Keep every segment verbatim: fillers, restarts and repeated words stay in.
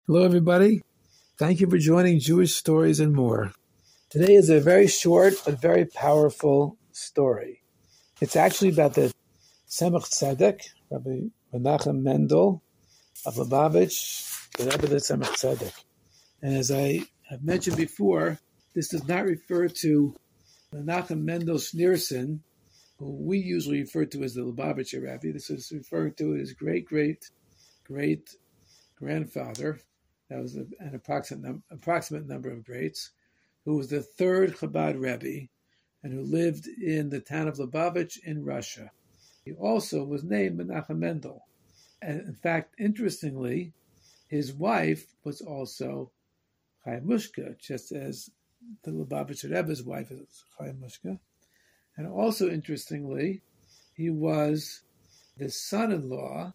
Hello, everybody. Thank you for joining Jewish Stories and More. Today is a very short but very powerful story. It's actually about the Tzemach Tzedek, Rabbi Menachem Mendel of Lubavitch, the Rebbe of the Tzemach Tzedek. And as I have mentioned before, this does not refer to Menachem Mendel Schneerson, who we usually refer to as the Lubavitcher Rebbe. This is referring to his great, great, great grandfather. That was an approximate, num- approximate number of greats, who was the third Chabad Rebbe and who lived in the town of Lubavitch in Russia. He also was named Menachem Mendel. And in fact, interestingly, his wife was also Chaya Mushka, just as the Lubavitcher Rebbe's wife is Chaya Mushka. And also interestingly, he was the son-in-law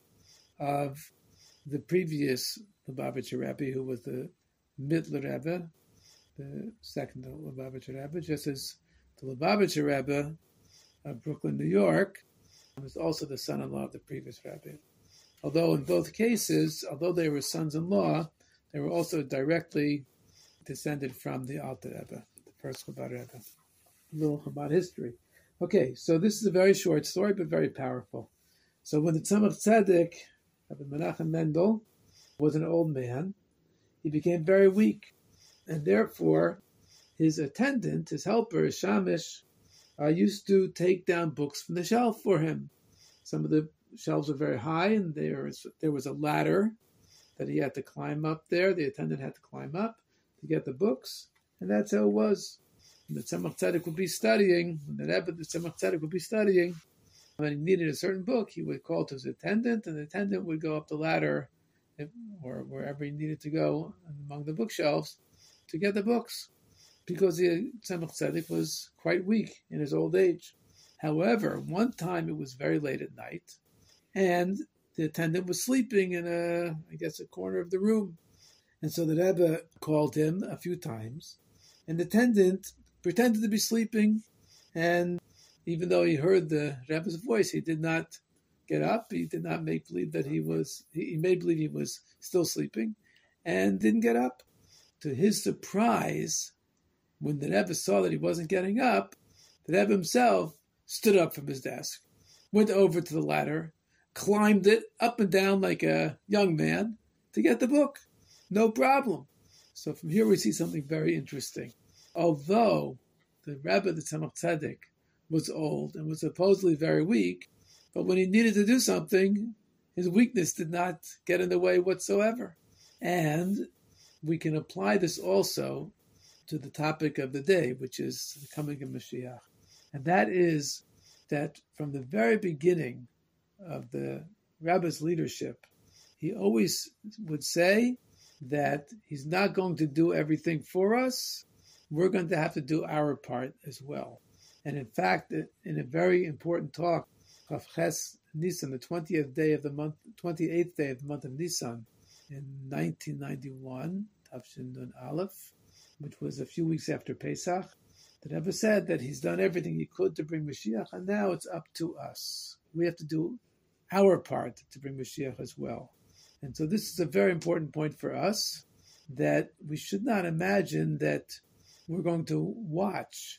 of the previous Lubavitcher Rebbe, who was the Mittler Rebbe, the second Lubavitcher Rebbe, just as the Lubavitcher Rebbe of Brooklyn, New York, was also the son-in-law of the previous Rebbe. Although in both cases, although they were sons-in-law, they were also directly descended from the Alter Rebbe, the first Chabad Rebbe. A little Chabad history. Okay, so this is a very short story, but very powerful. So when the Tzemach Tzedek, Rabbi Menachem Mendel, was an old man, he became very weak, and therefore his attendant, his helper, his shamish, uh, used to take down books from the shelf for him. Some of the shelves were very high, and there was, there was a ladder that he had to climb up there. The attendant had to climb up to get the books, and that's how it was. When the Tzemach Tzedek would be studying, when the Rebbe, the Tzemach Tzedek would be studying, when he needed a certain book, he would call to his attendant, and the attendant would go up the ladder or wherever he needed to go among the bookshelves to get the books, because the Tzemach Tzedek was quite weak in his old age. However, one time it was very late at night, and the attendant was sleeping in a, I guess, a corner of the room. And so the Rebbe called him a few times, and the attendant pretended to be sleeping, and even though he heard the Rebbe's voice, he did not get up. He did not make believe that he was, he made believe he was still sleeping and didn't get up. To his surprise, when the Rebbe saw that he wasn't getting up, the Rebbe himself stood up from his desk, went over to the ladder, climbed it up and down like a young man to get the book. No problem. So from here we see something very interesting. Although the Rebbe, the Tzemach Tzedek, was old and was supposedly very weak, but when he needed to do something, his weakness did not get in the way whatsoever. And we can apply this also to the topic of the day, which is the coming of Mashiach. And that is that from the very beginning of the Rebbe's leadership, he always would say that he's not going to do everything for us. We're going to have to do our part as well. And in fact, in a very important talk, Chav Ches Nisan, the twentieth day of the month, twenty-eighth day of the month of Nisan, in nineteen ninety-one, Tafshin Nun Aleph, which was a few weeks after Pesach, the Rebbe said that he's done everything he could to bring Mashiach, and now it's up to us. We have to do our part to bring Mashiach as well. And so this is a very important point for us, that we should not imagine that we're going to watch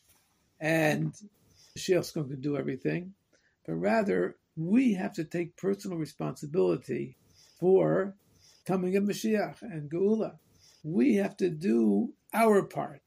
and Mashiach's going to do everything, but rather we have to take personal responsibility for coming of Mashiach and Geula. We have to do our part.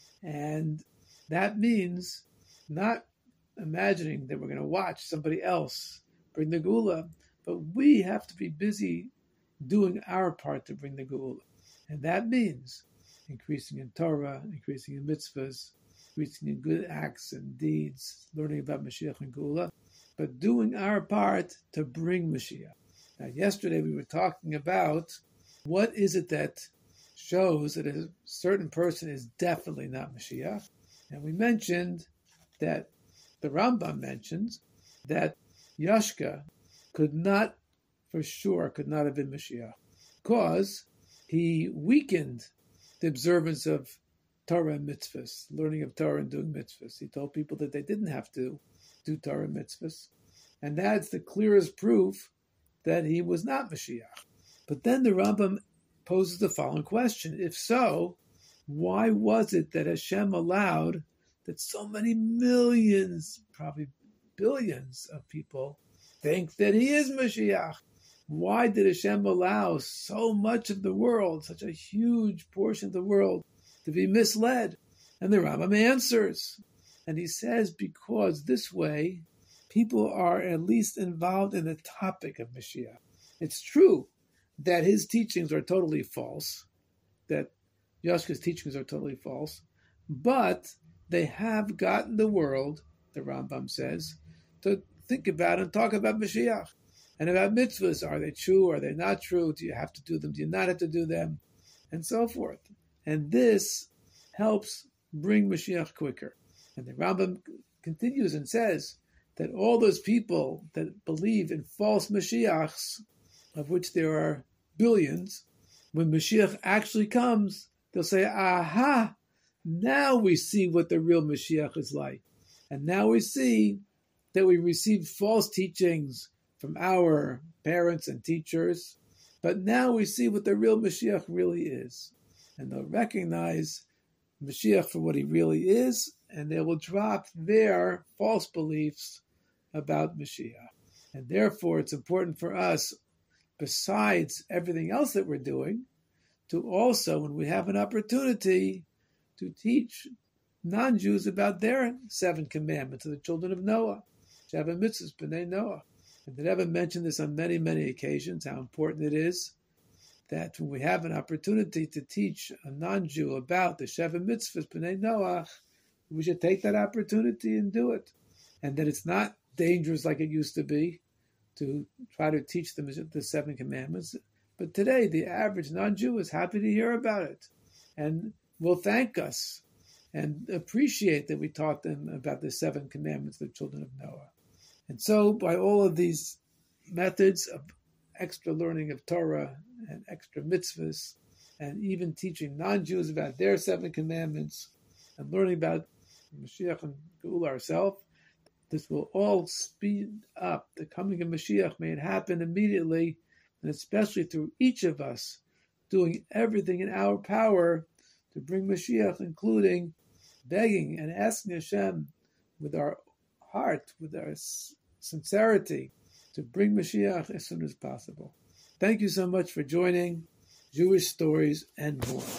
And that means not imagining that we're going to watch somebody else bring the Geula, but we have to be busy doing our part to bring the Geula. And that means increasing in Torah, increasing in mitzvahs, increasing in good acts and deeds, learning about Mashiach and Geula, but doing our part to bring Mashiach. Now, yesterday we were talking about what is it that shows that a certain person is definitely not Mashiach. And we mentioned that the Rambam mentions that Yashka could not, for sure, could not have been Mashiach, because he weakened the observance of Torah and mitzvahs, learning of Torah and doing mitzvahs. He told people that they didn't have to do Torah and mitzvahs. And that's the clearest proof that he was not Mashiach. But then the Rambam poses the following question. If so, why was it that Hashem allowed that so many millions, probably billions of people think that he is Mashiach? Why did Hashem allow so much of the world, such a huge portion of the world, to be misled? And the Rambam answers. And he says, because this way, people are at least involved in the topic of Mashiach. It's true that his teachings are totally false, that Yashka's teachings are totally false, but they have gotten the world, the Rambam says, to think about and talk about Mashiach. And about mitzvahs, are they true, are they not true, do you have to do them, do you not have to do them, and so forth. And this helps bring Mashiach quicker. And the Rambam continues and says that all those people that believe in false Mashiachs, of which there are billions, when Mashiach actually comes, they'll say, aha, now we see what the real Mashiach is like. And now we see that we received false teachings from our parents and teachers, but now we see what the real Mashiach really is. And they'll recognize Mashiach for what he really is, and they will drop their false beliefs about Mashiach. And therefore, it's important for us, besides everything else that we're doing, to also, when we have an opportunity, to teach non-Jews about their seven commandments to the children of Noah. Seven mitzvahs, b'nai Noah. And the Rebbe mentioned this on many, many occasions, how important it is that when we have an opportunity to teach a non-Jew about the seven mitzvahs, b'nai Noah, we should take that opportunity and do it. And that it's not dangerous like it used to be to try to teach them the seven commandments. But today, the average non-Jew is happy to hear about it and will thank us and appreciate that we taught them about the seven commandments of the children of Noah. And so, by all of these methods of extra learning of Torah and extra mitzvahs, and even teaching non-Jews about their seven commandments, and learning about Mashiach and Geula ourselves, this will all speed up the coming of Mashiach. May it happen immediately, and especially through each of us doing everything in our power to bring Mashiach, including begging and asking Hashem with our heart, with our sincerity, to bring Mashiach as soon as possible. Thank you so much for joining Jewish Stories and More.